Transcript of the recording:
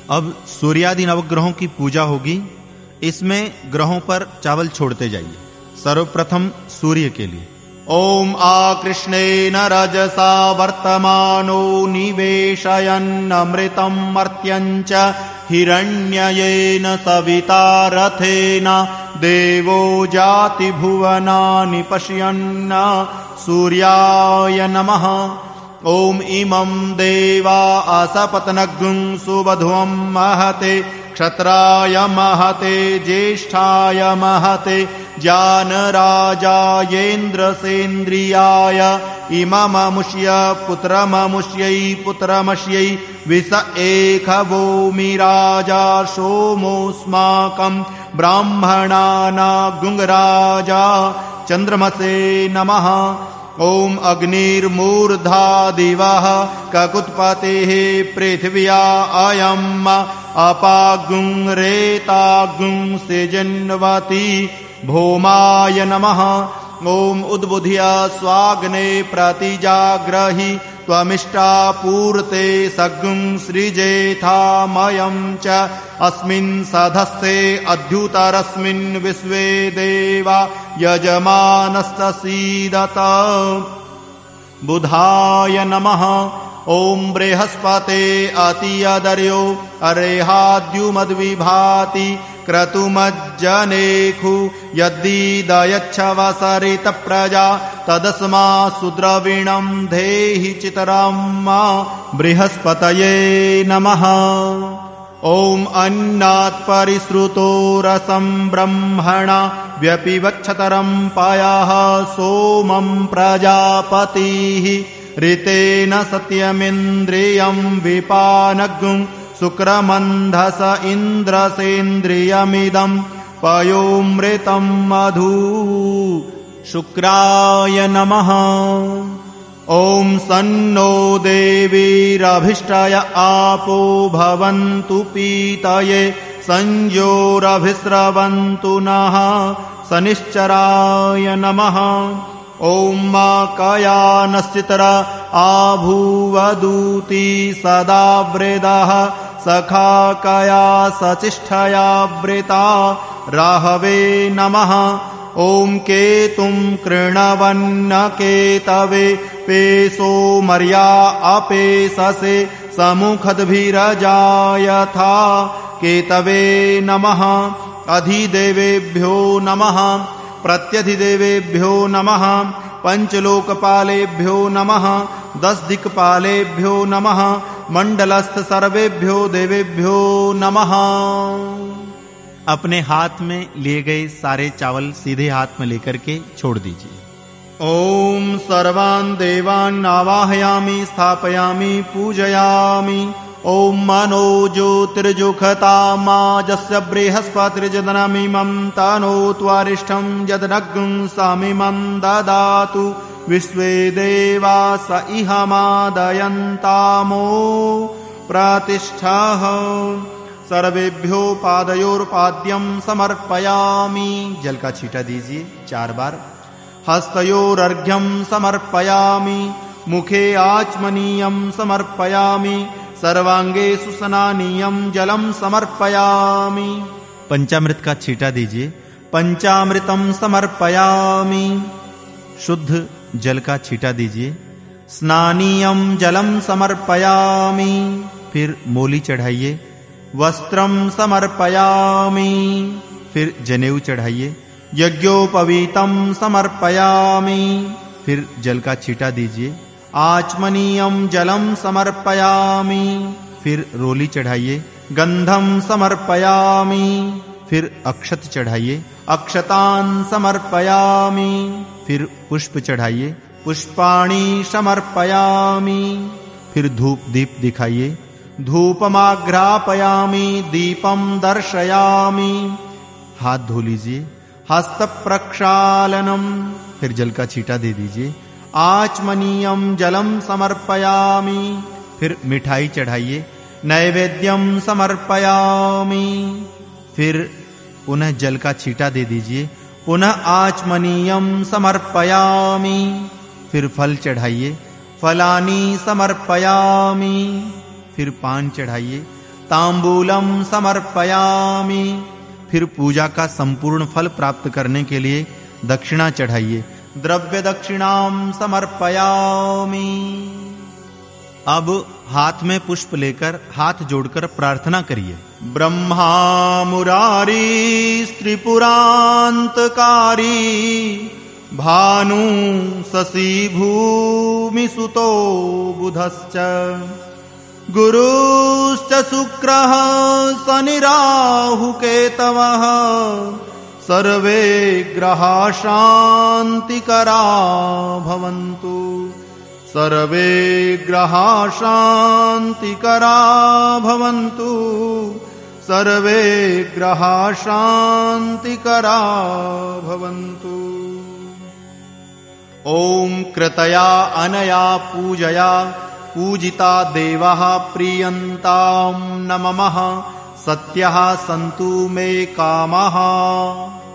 अब सूर्यादि नवग्रहों की पूजा होगी। इसमें ग्रहों पर चावल छोड़ते जाइए। सर्वप्रथम सूर्य के लिए ओम आकृष्णेन रजसा वर्तमानो निवेशयन् अमृतं मर्त्यञ्च हिरण्ययेन सविता रथेन देवो जाति भुवनानि पश्यन् सूर्याय नमः। ओम इमं देवा असपत्नग्ं सुवधुवं महते क्षत्राय महते ज्येष्ठाय महते जानराजायेन्द्रसेन्द्रियाय इमममुष्य पुत्रममुष्यै पुत्रमष्यै विस एकवोमि राजा सोमोऽस्माकं ब्राह्मणानागुंराजा चन्द्रमसे नमः। ओम अग्निर्मूर्धा दिवः ककुत्पतेः पृथिव्या अयम् अपागुं रेतागुं सिजन्वती भौमाय नमः। ओम उद्बुधिया स्वाग्ने प्रतिजाग्रहि त्वमिष्टापूर्ते सगुं सृजेथामयं च अस्मिन् सधस्ते अद्युतरस्मिन् विश्वे देवा यजमानस्य सीदत बुधाय नमः। ओम बृहस्पते अतियदर्यो अरेहाद्युमद्विभाति क्रतुमज्जनेखु यद्दीदयच्छवसरित प्रजा तदस्मा सुद्रविणं धेहि चितराम बृहस्पतये नमः। ओम अन्नात् परिश्रुतो रसं ब्रह्मणा व्यपिवक्षतरं पायाः सोमं प्रजापतिः ऋतेन सत्यमिन्द्रियं विपानगुं शुक्रमन्धस इन्द्रसेन्द्रियमिदं पयोमृतं मधु शुक्राय नमः। ओम सन्नो देवीरभिष्टय आपो भवन्तु पीतये संयोरभिस्रवन्तु नः शनिश्चराय नमः। ओम माकयानश्चित्रा आभूवदूती सदा वृदः सखा कया सचिष्ठया वृता राहवे नमः। ओम केतुं कृणवन्न केतवे पेशो मर्या अपेशसे समुखद्भिरजायथा केतवे नमः। अधिदेवेभ्यो नमः प्रत्यधिदेवेभ्यो नमः पंचलोकपालेभ्यो नमः 10 दिक्पालेभ्यो नमः मंडलस्थ सर्वेभ्यो देवेभ्यो नमः। अपने हाथ में लिए गए सारे चावल सीधे हाथ में लेकर के छोड़ दीजिए। ओम सर्वान् देवान् आवाहयामि स्थापयामि पूजयामि। ओम मनो ज्योतिर्जुखतामाजस्य बृहस्पतिर्जदनमिमं तनो त्वारिष्ठं यदनग्ं सामिमं ददातु विश्वे देवा स इहमादयन्तामो प्रतिष्ठः। सर्वेभ्यो पादयोर्पाद्यं समर्पयामि। जल का छींटा दीजिए 4 बार। हस्तयोरर्घ्यं समर्पयामि। मुखे आचमनीयं समर्पयामि। सर्वांगे सुस्नानीयं जलम समर्पयामि। पंचामृत का छींटा दीजिए। पंचामृतम समर्पयामि। शुद्ध जल का छींटा दीजिए। स्नानीयं जलम समर्पयामि। फिर मोली चढ़ाइए। वस्त्रम समर्पयामि। फिर जनेऊ चढ़ाइए। यज्ञोपवीतम समर्पयामि। फिर जल का छींटा दीजिए। आचमनीयं जलम समर्पयामि। फिर रोली चढ़ाइए। गंधम समर्पयामि। फिर अक्षत चढ़ाइए। अक्षतान् समर्पयामि। फिर पुष्प चढ़ाइए। पुष्पाणि समर्पयामि। फिर धूप दीप दिखाइए। धूपमाघ्रापयामि। दीपम दर्शयामि। हाथ धो लीजिए। हस्त प्रक्षालनम। फिर जल का छींटा दे दीजिए। आचमनीयं जलम समर्पयामि। फिर मिठाई चढ़ाइए। नैवेद्यम समर्पयामि। फिर पुनः जल का छींटा दे दीजिए। पुनः आचमनीयं समर्पयामि। फिर फल चढ़ाइए। फलानि समर्पयामि। फिर पान चढ़ाइए। तांबूलम समर्पयामि। फिर पूजा का संपूर्ण फल प्राप्त करने के लिए दक्षिणा चढ़ाइए। द्रव्य दक्षिणाम समर्पयामि। अब हाथ में पुष्प लेकर हाथ जोड़कर प्रार्थना करिए। ब्रह्मा मुरारी त्रिपुरांतकारी भानु शशि भूमि सुतो बुधश्च गुरुश्च शुक्रः शनि राहु केतवः सर्वे ग्रहा शान्तिकरा भवन्तु। सर्वे ग्रहा शान्तिकरा भवन्तु। सर्वे ग्रहा शान्तिकरा भवन्तु। ओम कृतया अनया पूजया पूजिता देवाः प्रीयन्तां न ममः सत्यः सन्तु मे कामः।